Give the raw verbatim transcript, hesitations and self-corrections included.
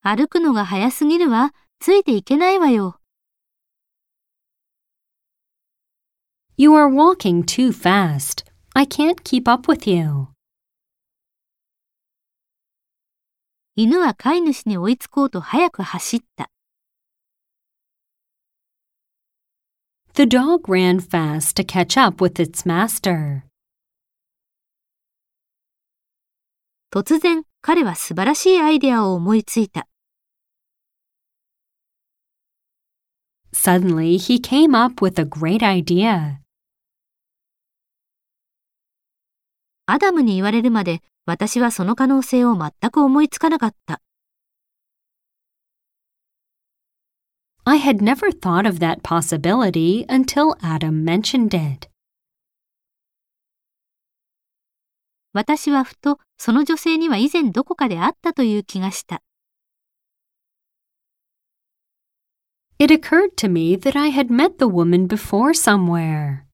歩くのが早すぎるわ。ついていけないわよ。 You are walking too fast. I can't keep up with you. 犬は飼い主に追いつこうと早く走った。 The dog ran fast to catch up with its master. 突然、彼は素晴らしいアイデアを思いついた。 Suddenly, he came up with a great idea. アダムに言われるまで、私はその可能性を全く思いつかなかった。 I had never thought of that possibility until Adam mentioned it. 私はふと、その女性には以前どこかで会ったという気がした。 It occurred to me that I had met the woman before somewhere.